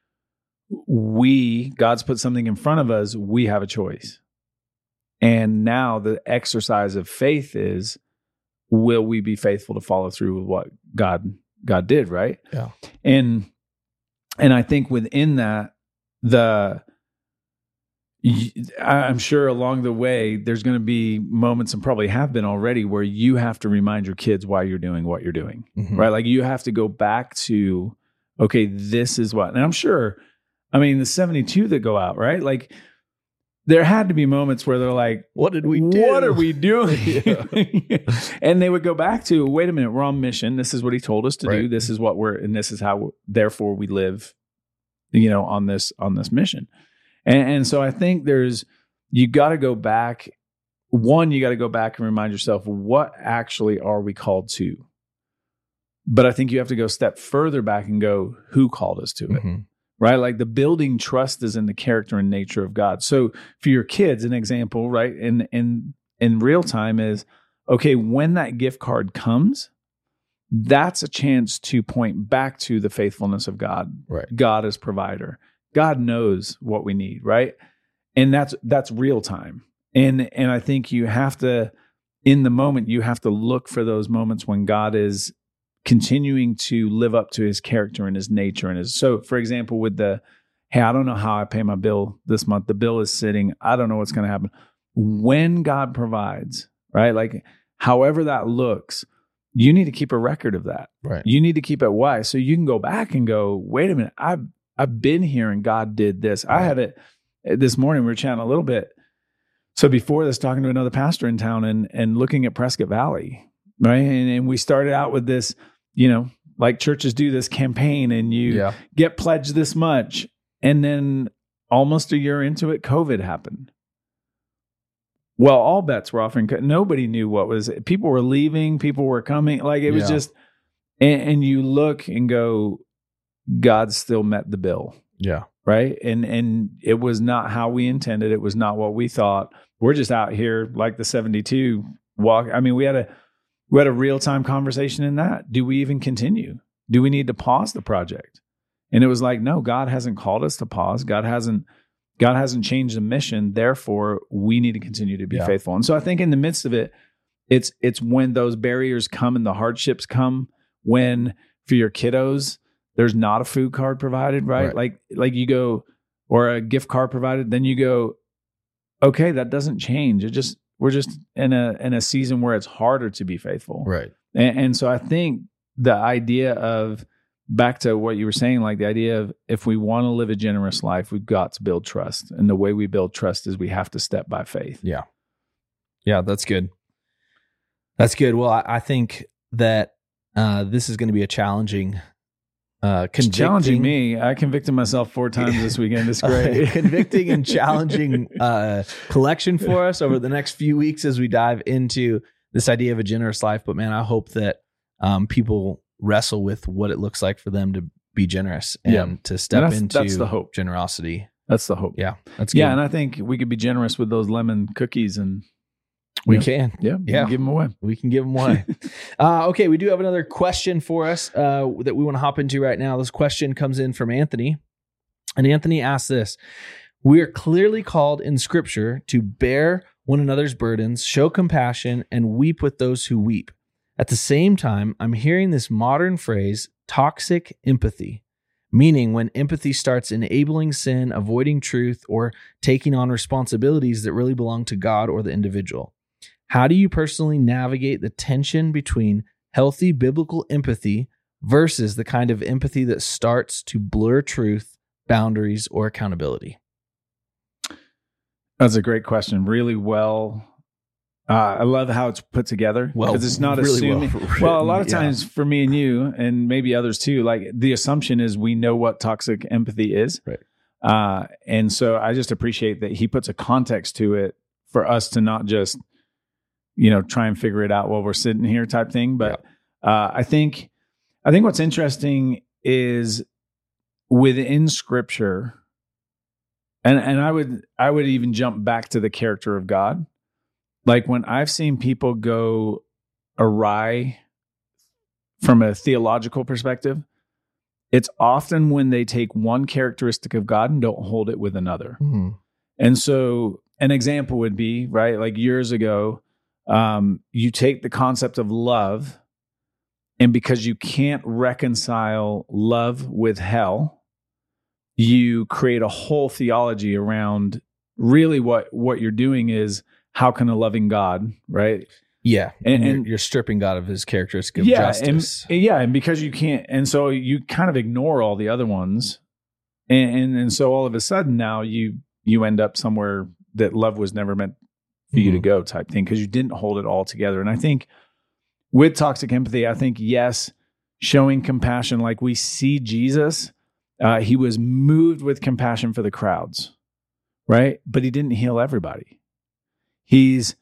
Speaker 2: Mm-hmm. God's put something in front of us. We have a choice. And now the exercise of faith is, will we be faithful to follow through with what God did, right? Yeah. And I think within that, I'm sure along the way, there's going to be moments, and probably have been already, where you have to remind your kids why you're doing what you're doing, mm-hmm. right? Like you have to go back to, okay, this is what, and I'm sure, the 72 that go out, right? Like there had to be moments where they're like, what did we do? What are we doing? And they would go back to, wait a minute, we're on mission. This is what he told us to do. This is what and this is how, therefore we live, on this mission. And so I think you got to go back. One, you got to go back and remind yourself, what actually are we called to? But I think you have to go a step further back and go, who called us to it? Mm-hmm. Right? Like the building trust is in the character and nature of God. So for your kids, an example, right? In real time is, okay, when that gift card comes, that's a chance to point back to the faithfulness of God. Right. God as provider. God knows what we need, right? And that's real time. And I think you have to, in the moment, you have to look for those moments when God is continuing to live up to his character and his nature and so for example, with hey, I don't know how I pay my bill this month. The bill is sitting. I don't know what's going to happen. When God provides, right? Like however that looks, you need to keep a record of that. Right. You need to keep it why. So you can go back and go, wait a minute, I've been here and God did this. Right. I had it this morning. We were chatting a little bit. So before this, talking to another pastor in town and looking at Prescott Valley, right? And we started out with this, like churches do this campaign and you get pledged this much. And then almost a year into it, COVID happened. well, all bets were off, and nobody knew what was. People were leaving, people were coming. Like it was just, and you look and go, God still met the bill.
Speaker 1: Yeah.
Speaker 2: Right. And it was not how we intended. It was not what we thought. We're just out here like the 72 walk. I mean, we had a real-time conversation in that. Do we even continue? Do we need to pause the project? And it was like, no, God hasn't called us to pause. God hasn't changed the mission. Therefore, we need to continue to be faithful. And so I think in the midst of it, it's when those barriers come and the hardships come, when for your kiddos, there's not a food card provided, right? Like you go, or a gift card provided, then you go, okay, that doesn't change. We're just in a season where it's harder to be faithful.
Speaker 1: Right.
Speaker 2: And so I think the idea of, back to what you were saying, like the idea of if we want to live a generous life, we've got to build trust. And the way we build trust is we have to step by faith.
Speaker 1: Yeah. Yeah, that's good. That's good. Well, I think that this is going to be a challenging
Speaker 2: challenging me. I convicted myself 4 times this weekend. It's great.
Speaker 1: Convicting and challenging collection for us over the next few weeks as we dive into this idea of a generous life. But man, I hope that people wrestle with what it looks like for them to be generous and to step into
Speaker 2: that's the hope.
Speaker 1: Generosity.
Speaker 2: That's the hope.
Speaker 1: Yeah. That's good.
Speaker 2: Yeah. And I think we could be generous with those lemon cookies, and
Speaker 1: we can.
Speaker 2: Yeah. Give them away.
Speaker 1: We can give them away. Okay. We do have another question for us that we want to hop into right now. This question comes in from Anthony. And Anthony asks this: we are clearly called in Scripture to bear one another's burdens, show compassion, and weep with those who weep. At the same time, I'm hearing this modern phrase, toxic empathy, meaning when empathy starts enabling sin, avoiding truth, or taking on responsibilities that really belong to God or the individual. How do you personally navigate the tension between healthy biblical empathy versus the kind of empathy that starts to blur truth, boundaries, or accountability?
Speaker 2: That's a great question. Really well. I love how it's put together, because it's not really assuming. Well, a lot of times for me and you, and maybe others too, like the assumption is we know what toxic empathy is.
Speaker 1: Right.
Speaker 2: And so I just appreciate that he puts a context to it for us to not just, try and figure it out while we're sitting here type thing. But I think what's interesting is within Scripture, and I would even jump back to the character of God. Like when I've seen people go awry from a theological perspective, it's often when they take one characteristic of God and don't hold it with another.
Speaker 1: Mm-hmm.
Speaker 2: And so an example would be, right, like years ago, you take the concept of love, and because you can't reconcile love with hell, you create a whole theology around really what you're doing is, how can a loving God, right?
Speaker 1: Yeah. And you're stripping God of his characteristic of justice.
Speaker 2: And because you can't, and so you kind of ignore all the other ones. And so all of a sudden now you end up somewhere that love was never meant for you to go type thing, because you didn't hold it all together. And I think with toxic empathy, I think, yes, showing compassion, like we see Jesus, he was moved with compassion for the crowds, right? But he didn't heal everybody. He's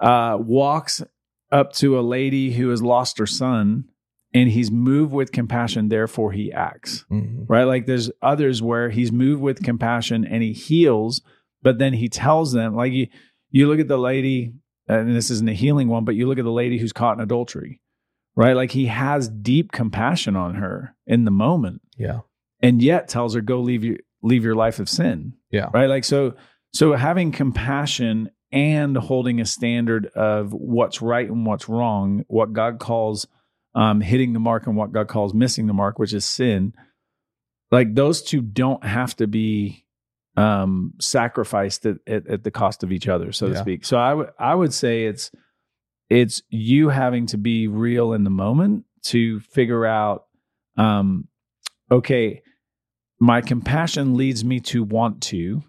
Speaker 2: walks up to a lady who has lost her son, and he's moved with compassion, therefore he acts. Right? Like there's others where he's moved with compassion and he heals, but then he tells them, like you look at the lady, and this isn't a healing one, but you look at the lady who's caught in adultery, right? Like he has deep compassion on her in the moment.
Speaker 1: Yeah.
Speaker 2: And yet tells her, go leave your life of sin.
Speaker 1: Yeah.
Speaker 2: Right? Like so having compassion and holding a standard of what's right and what's wrong, what God calls hitting the mark and what God calls missing the mark, which is sin. Like those two don't have to be sacrificed at the cost of each other, so to speak. So I would say it's you having to be real in the moment to figure out, okay, my compassion leads me to want to.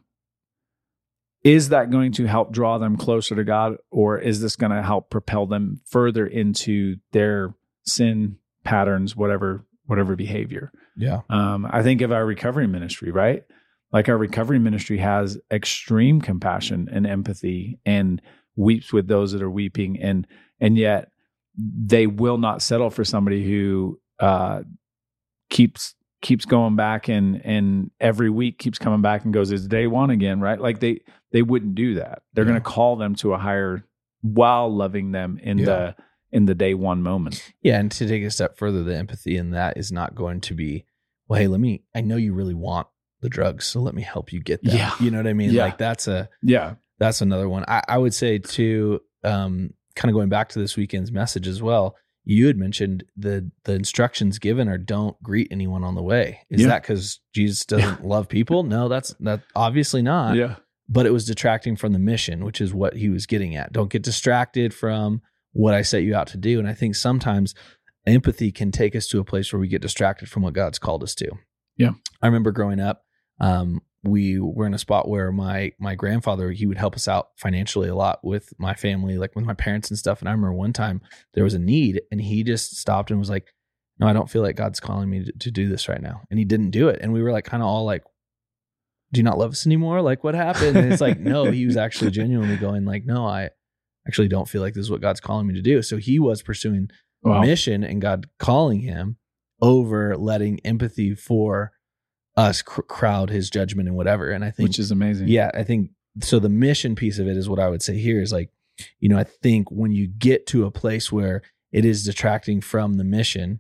Speaker 2: Is that going to help draw them closer to God, or is this going to help propel them further into their sin patterns, whatever behavior?
Speaker 1: Yeah.
Speaker 2: I think of our recovery ministry, right? Like our recovery ministry has extreme compassion and empathy, and weeps with those that are weeping, and yet they will not settle for somebody who keeps going back and every week keeps coming back and goes, it's day one again, right? Like they wouldn't do that. They're going to call them to a higher while loving them in the day one moment.
Speaker 1: Yeah. And to take a step further, the empathy in that is not going to be, well, hey, I know you really want the drugs, so let me help you get that.
Speaker 2: Yeah.
Speaker 1: You know what I mean?
Speaker 2: Yeah.
Speaker 1: Like that's another one. I would say too, kind of going back to this weekend's message as well, you had mentioned the instructions given are don't greet anyone on the way. Is that because Jesus doesn't love people? No, that's obviously not.
Speaker 2: Yeah.
Speaker 1: But it was detracting from the mission, which is what he was getting at. Don't get distracted from what I set you out to do. And I think sometimes empathy can take us to a place where we get distracted from what God's called us to.
Speaker 2: Yeah.
Speaker 1: I remember growing up, we were in a spot where my grandfather, he would help us out financially a lot with my family, like with my parents and stuff. And I remember one time there was a need and he just stopped and was like, no, I don't feel like God's calling me to do this right now. And he didn't do it. And we were like, kind of all like, do you not love us anymore? Like what happened? And it's like, no, he was actually genuinely going like, no, I actually don't feel like this is what God's calling me to do. So he was pursuing mission and God calling him over letting empathy for us crowd his judgment and whatever. And I think,
Speaker 2: which is amazing.
Speaker 1: Yeah. I think so. The mission piece of it is what I would say here is like, I think when you get to a place where it is detracting from the mission,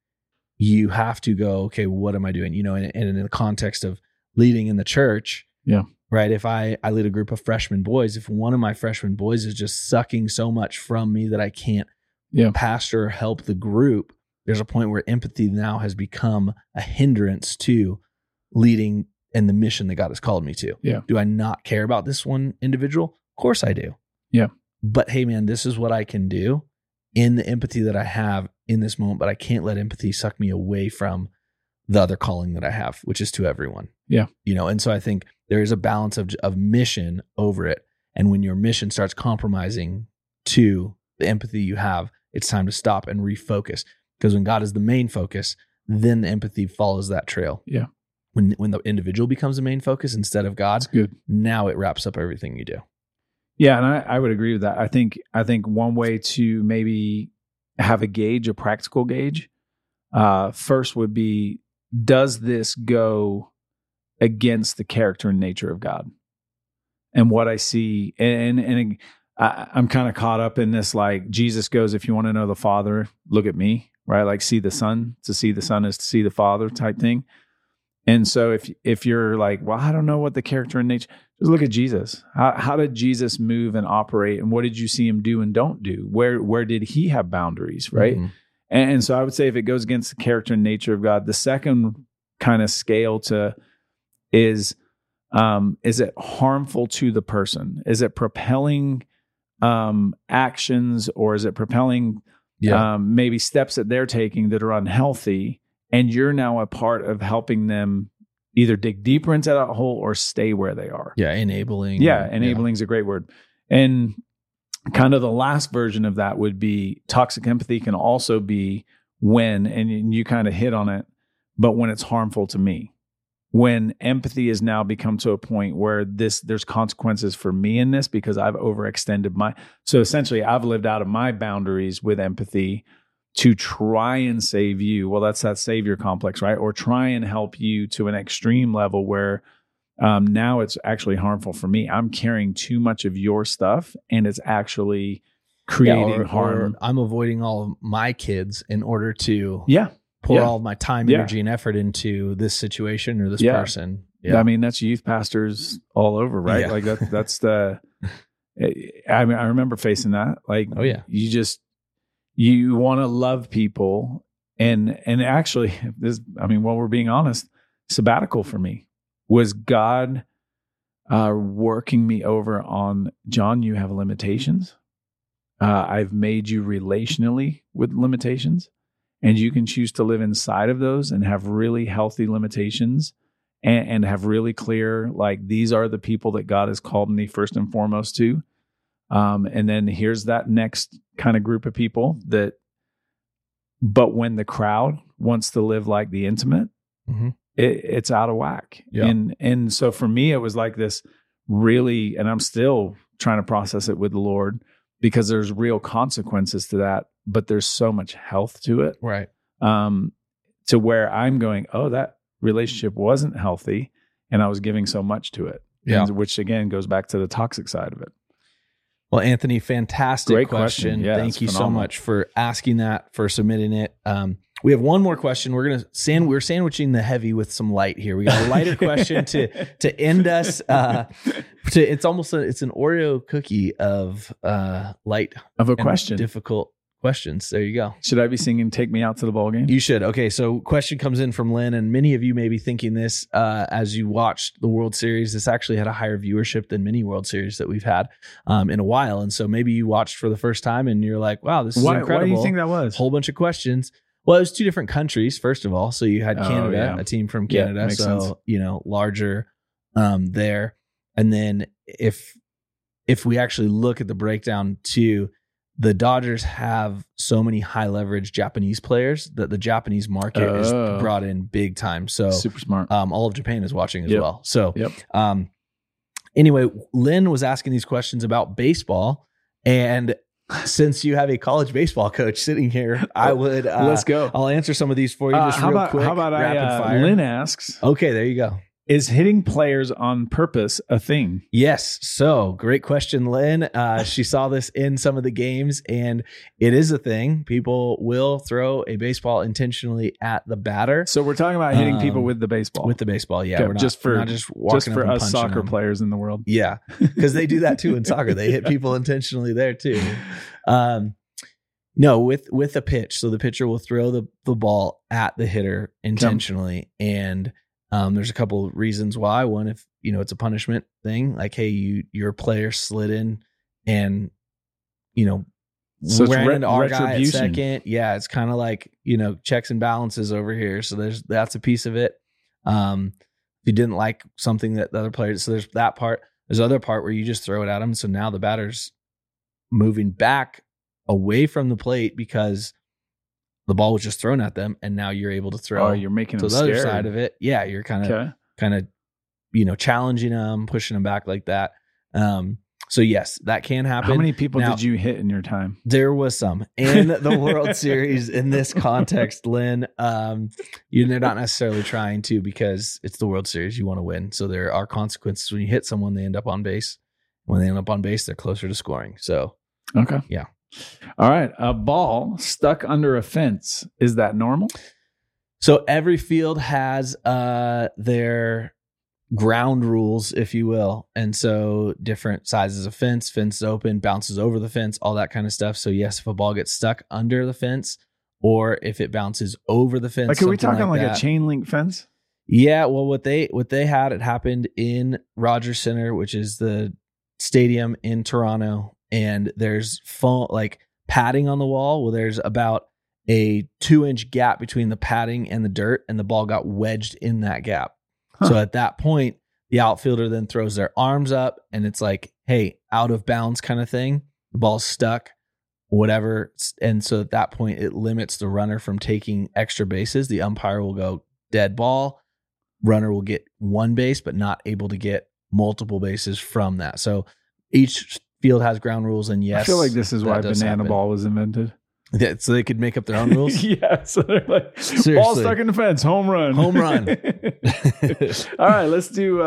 Speaker 1: you have to go, okay, what am I doing? And in the context of leading in the church, right? If I lead a group of freshman boys, if one of my freshman boys is just sucking so much from me that I can't pastor or help the group, there's a point where empathy now has become a hindrance to leading in the mission that God has called me to.
Speaker 2: Yeah.
Speaker 1: Do I not care about this one individual? Of course I do.
Speaker 2: Yeah.
Speaker 1: But hey, man, this is what I can do in the empathy that I have in this moment, but I can't let empathy suck me away from the other calling that I have, which is to everyone.
Speaker 2: Yeah.
Speaker 1: And so I think there is a balance of mission over it. And when your mission starts compromising to the empathy you have, it's time to stop and refocus. Because when God is the main focus, then the empathy follows that trail.
Speaker 2: Yeah.
Speaker 1: When the individual becomes the main focus instead of God,
Speaker 2: that's good.
Speaker 1: Now it wraps up everything you do.
Speaker 2: Yeah, and I would agree with that. I think one way to maybe have a practical gauge, first would be, does this go against the character and nature of God? And what I see, and I'm kind of caught up in this, like Jesus goes, if you want to know the Father, look at me, right? Like see the Son. To see the Son is to see the Father type thing. And so if you're like, well, I don't know what the character and nature, just look at Jesus. How did Jesus move and operate? And what did you see him do and don't do? Where did he have boundaries, right? Mm-hmm. And so I would say if it goes against the character and nature of God, the second kind of scale is it harmful to the person? Is it propelling actions, or is it propelling maybe steps that they're taking that are unhealthy? And you're now a part of helping them either dig deeper into that hole or stay where they are.
Speaker 1: Yeah, enabling.
Speaker 2: Yeah, enabling is a great word. And kind of the last version of that would be toxic empathy can also be when, and you kind of hit on it, but when it's harmful to me. When empathy has now become to a point where there's consequences for me in this because I've overextended so essentially I've lived out of my boundaries with empathy to try and save you. Well, that's that savior complex, right? Or try and help you to an extreme level where now it's actually harmful for me. I'm carrying too much of your stuff and it's actually creating harm.
Speaker 1: Or I'm avoiding all of my kids in order to pour all of my time, energy, and effort into this situation or this person.
Speaker 2: Yeah. I mean, that's youth pastors all over, right? Yeah. Like that's the, I mean, I remember facing that. Like, you want to love people. And actually while we're being honest, sabbatical for me was God working me over on, John, you have limitations. I've made you relationally with limitations, and you can choose to live inside of those and have really healthy limitations and have really clear, like, these are the people that God has called me first and foremost to. And then here's that next kind of group of people but when the crowd wants to live like the intimate, it's out of whack. Yeah. And so for me, it was like this really, and I'm still trying to process it with the Lord, because there's real consequences to that, but there's so much health to it.
Speaker 1: Right.
Speaker 2: To where I'm going, oh, that relationship wasn't healthy and I was giving so much to it.
Speaker 1: Yeah.
Speaker 2: And which again goes back to the toxic side of it.
Speaker 1: Well, Anthony, fantastic
Speaker 2: Great
Speaker 1: question.
Speaker 2: Yeah,
Speaker 1: Thank you
Speaker 2: phenomenal.
Speaker 1: so much for asking that, for submitting it. We have one more question. We're sandwiching the heavy with some light here. We got a lighter question to end us. It's an Oreo cookie of light
Speaker 2: Of a
Speaker 1: and
Speaker 2: question.
Speaker 1: difficult questions. There you go.
Speaker 2: Should I be singing "Take Me Out to the Ball Game"?
Speaker 1: You should. Okay, so question comes in from Lynn, and many of you may be thinking this as you watched the World Series. This actually had a higher viewership than many World Series that we've had in a while, and so maybe you watched for the first time and you're like, "Wow, this is incredible!"
Speaker 2: Why do you think that was?
Speaker 1: Whole bunch of questions. Well, it was two different countries, first of all. So you had Canada, a team from Canada,
Speaker 2: makes sense.
Speaker 1: larger there. And then if we actually look at the breakdown too, the Dodgers have so many high leverage Japanese players that the Japanese market is brought in big time. So
Speaker 2: Super smart.
Speaker 1: all of Japan is watching as well. So
Speaker 2: Yep.
Speaker 1: Anyway, Lynn was asking these questions about baseball, and since you have a college baseball coach sitting here, I would
Speaker 2: let's go.
Speaker 1: I'll answer some of these for you just real quick.
Speaker 2: How about
Speaker 1: rapid fire.
Speaker 2: Lynn asks,
Speaker 1: Okay, there you go.
Speaker 2: is hitting players on purpose a thing?
Speaker 1: Yes. So great question, Lynn. She saw this in some of the games, and it is a thing. People will throw a baseball intentionally at the batter.
Speaker 2: So we're talking about hitting people with the baseball.
Speaker 1: With the baseball, yeah.
Speaker 2: Okay,
Speaker 1: We're not
Speaker 2: just for
Speaker 1: walking up and
Speaker 2: us
Speaker 1: punching
Speaker 2: soccer
Speaker 1: them.
Speaker 2: players in the world.
Speaker 1: Yeah, because they do that too in soccer. They hit people intentionally there too. No, with a pitch. So the pitcher will throw the ball at the hitter intentionally, and there's a couple of reasons why. One, if it's a punishment thing, like, hey, your player slid in and
Speaker 2: So
Speaker 1: ran
Speaker 2: it's
Speaker 1: into our guy at
Speaker 2: retribution.
Speaker 1: second. Yeah, it's kind of like checks and balances over here. So that's a piece of it. If you didn't like something that the other player, so there's that part. There's other part where you just throw it at them. So now the batter's moving back away from the plate because the ball was just thrown at them, and now you're able to throw.
Speaker 2: Oh, you're making
Speaker 1: to
Speaker 2: them
Speaker 1: the other
Speaker 2: scared.
Speaker 1: side of it. Yeah, you're kind of
Speaker 2: Okay.
Speaker 1: challenging them, pushing them back like that. So yes, that can happen.
Speaker 2: How many people
Speaker 1: Now,
Speaker 2: did you hit in your time?
Speaker 1: There was some in the World Series in this context, Lynn. They're not necessarily trying to, because it's the World Series. You want to win. So there are consequences when you hit someone. They end up on base. When they end up on base, they're closer to scoring. So
Speaker 2: Okay.
Speaker 1: yeah.
Speaker 2: All right. A ball stuck under a fence. Is that normal?
Speaker 1: So every field has their ground rules, if you will. And so different sizes of fence open, bounces over the fence, all that kind of stuff. So yes, if a ball gets stuck under the fence or if it bounces over the fence.
Speaker 2: Like, are we
Speaker 1: something
Speaker 2: talking like
Speaker 1: that.
Speaker 2: a chain link fence?
Speaker 1: Yeah. Well, what they had, it happened in Rogers Center, which is the stadium in Toronto. And there's padding on the wall. Well, there's about a 2-inch gap between the padding and the dirt, and the ball got wedged in that gap.
Speaker 2: Huh.
Speaker 1: So at that point, the outfielder then throws their arms up, and it's like, hey, out of bounds kind of thing. The ball's stuck, whatever. And so at that point, it limits the runner from taking extra bases. The umpire will go dead ball. Runner will get one base, but not able to get multiple bases from that. So each field has ground rules, and yes,
Speaker 2: I feel like this is why
Speaker 1: that does
Speaker 2: banana
Speaker 1: happen.
Speaker 2: ball was invented.
Speaker 1: Yeah, so they could make up their own rules.
Speaker 2: Yeah, so they're like, ball
Speaker 1: Seriously.
Speaker 2: stuck in the fence, home run.
Speaker 1: Home run.
Speaker 2: All right, let's do,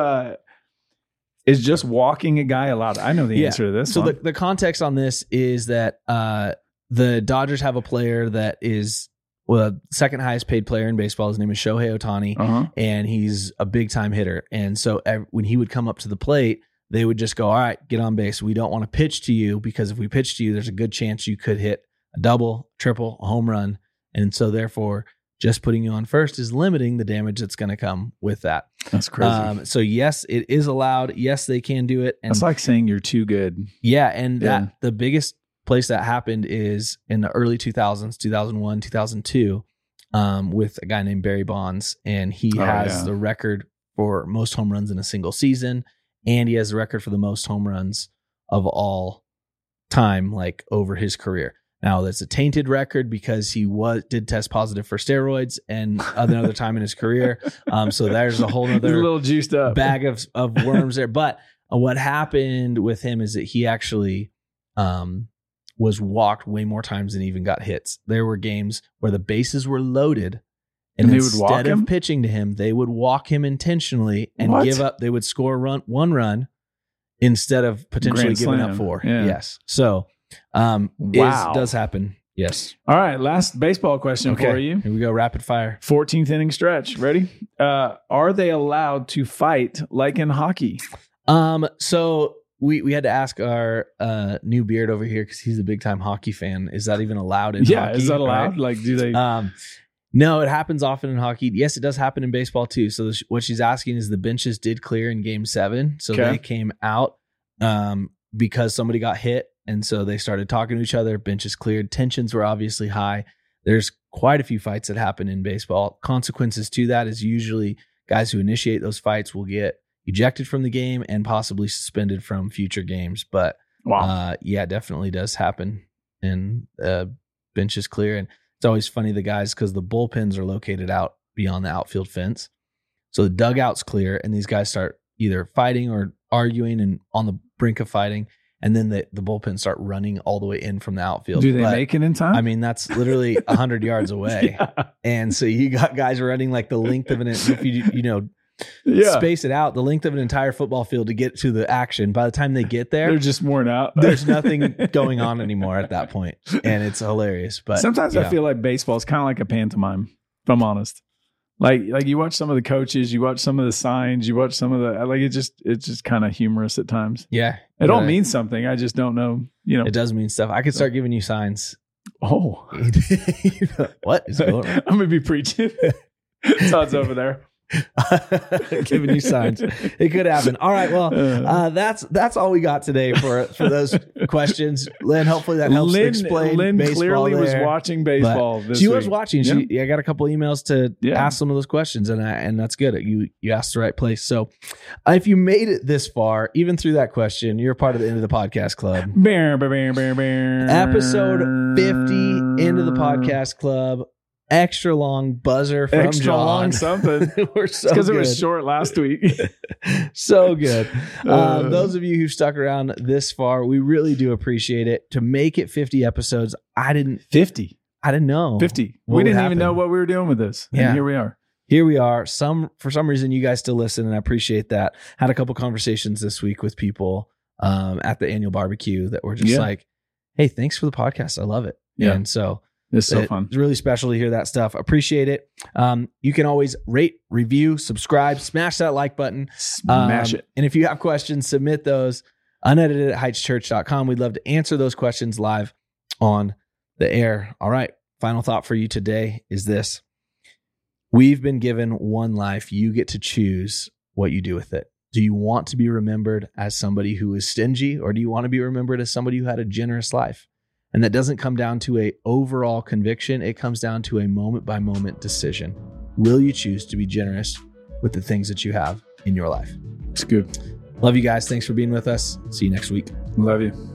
Speaker 2: is just walking a guy allowed? I know the
Speaker 1: Yeah.
Speaker 2: answer to this
Speaker 1: So
Speaker 2: one.
Speaker 1: the context on this is that the Dodgers have a player that is second highest paid player in baseball. His name is Shohei Ohtani,
Speaker 2: Uh-huh.
Speaker 1: and he's a big time hitter. And so when he would come up to the plate, they would just go, all right, get on base. We don't want to pitch to you, because if we pitch to you, there's a good chance you could hit a double, triple, a home run. And so therefore, just putting you on first is limiting the damage that's going to come with that.
Speaker 2: That's crazy.
Speaker 1: So yes, it is allowed. Yes, they can do it. And
Speaker 2: It's like saying you're too good.
Speaker 1: yeah, and
Speaker 2: Yeah.
Speaker 1: that the biggest place that happened is in the early 2000s, 2001, 2002, with a guy named Barry Bonds, and he has the record for most home runs in a single season, and he has the record for the most home runs of all time, like over his career. Now that's a tainted record because he did test positive for steroids and another time in his career. So there's a whole
Speaker 2: He's a
Speaker 1: other
Speaker 2: little juiced up.
Speaker 1: bag of worms there. But what happened with him is that he actually was walked way more times than even got hits. There were games where the bases were loaded, and
Speaker 2: they would walk
Speaker 1: instead
Speaker 2: him?
Speaker 1: of pitching to him, they would walk him intentionally and
Speaker 2: What?
Speaker 1: give up. They would score one run instead of potentially
Speaker 2: Grand
Speaker 1: giving
Speaker 2: slam.
Speaker 1: up 4.
Speaker 2: Yeah.
Speaker 1: Yes. So
Speaker 2: Wow.
Speaker 1: does happen. Yes.
Speaker 2: All right, last baseball question for you.
Speaker 1: Here we go. Rapid fire.
Speaker 2: 14th inning stretch. Ready? Are they allowed to fight like in hockey?
Speaker 1: So we had to ask our new beard over here because he's a big time hockey fan. Is that even allowed in hockey?
Speaker 2: Is that allowed?
Speaker 1: Right?
Speaker 2: Like, do they?
Speaker 1: No, it happens often in hockey. Yes, it does happen in baseball too. So what she's asking is the benches did clear in Game 7, so
Speaker 2: Okay.
Speaker 1: they came out because somebody got hit, and so they started talking to each other. Benches cleared. Tensions were obviously high. There's quite a few fights that happen in baseball. Consequences to that is usually guys who initiate those fights will get ejected from the game and possibly suspended from future games. But
Speaker 2: Wow.
Speaker 1: yeah, it definitely does happen. And benches clear. And it's always funny, the guys, because the bullpens are located out beyond the outfield fence. So the dugout's clear, and these guys start either fighting or arguing and on the brink of fighting. And then the bullpens start running all the way in from the outfield.
Speaker 2: Do they
Speaker 1: But,
Speaker 2: make it in time?
Speaker 1: I mean, that's literally 100 yards away.
Speaker 2: Yeah.
Speaker 1: And so you got guys running like the length of if you
Speaker 2: Yeah.
Speaker 1: space it out, the length of an entire football field to get to the action. By the time they get there,
Speaker 2: They're just worn out.
Speaker 1: there's nothing going on anymore at that point, and it's hilarious. But
Speaker 2: Sometimes
Speaker 1: yeah.
Speaker 2: I feel like baseball is kind of like a pantomime, if I'm honest. Like you watch some of the coaches, you watch some of the signs, you watch some of the it's just kind of humorous at times.
Speaker 1: Yeah,
Speaker 2: It all
Speaker 1: right.
Speaker 2: means something. I just don't know.
Speaker 1: It does mean stuff. I could start giving you signs.
Speaker 2: Oh,
Speaker 1: What is going on?
Speaker 2: I'm gonna be preaching. Todd's over there.
Speaker 1: Giving you signs. It could happen. All right. Well, that's all we got today for those questions. Lynn, hopefully that helps explain
Speaker 2: Lynn
Speaker 1: baseball
Speaker 2: clearly was
Speaker 1: there.
Speaker 2: watching baseball.
Speaker 1: But
Speaker 2: This
Speaker 1: she was
Speaker 2: week.
Speaker 1: watching.
Speaker 2: Yeah.
Speaker 1: I got a couple emails to
Speaker 2: Yeah.
Speaker 1: ask some of those questions, and that's good. You asked the right place. So, if you made it this far, even through that question, you're part of the End of the Podcast Club.
Speaker 2: Bear, bear, bear, bear, bear.
Speaker 1: Episode 50, End of the Podcast Club. Extra long buzzer from
Speaker 2: Extra
Speaker 1: John.
Speaker 2: long something.
Speaker 1: We're so
Speaker 2: Because it
Speaker 1: good.
Speaker 2: was short last week.
Speaker 1: So good. Those of you who stuck around this far, we really do appreciate it. To make it 50 episodes, I didn't
Speaker 2: 50.
Speaker 1: know.
Speaker 2: 50.
Speaker 1: what
Speaker 2: We
Speaker 1: would
Speaker 2: didn't even
Speaker 1: happen.
Speaker 2: know what we were doing with this.
Speaker 1: Yeah.
Speaker 2: And here we are.
Speaker 1: Here we are. For some reason, you guys still listen, and I appreciate that. Had a couple conversations this week with people at the annual barbecue that were just like, "Hey, thanks for the podcast. I love it."
Speaker 2: Yeah.
Speaker 1: And so
Speaker 2: It's so fun.
Speaker 1: It's really special to hear that stuff. Appreciate it. You can always rate, review, subscribe, smash that like button.
Speaker 2: Smash it.
Speaker 1: And if you have questions, submit those unedited at heightschurch.com. We'd love to answer those questions live on the air. All right. Final thought for you today is this. We've been given one life. You get to choose what you do with it. Do you want to be remembered as somebody who is stingy, or do you want to be remembered as somebody who had a generous life? And that doesn't come down to a overall conviction. It comes down to a moment by moment decision. Will you choose to be generous with the things that you have in your life?
Speaker 2: It's good.
Speaker 1: Love you guys. Thanks for being with us. See you next week.
Speaker 2: Love you.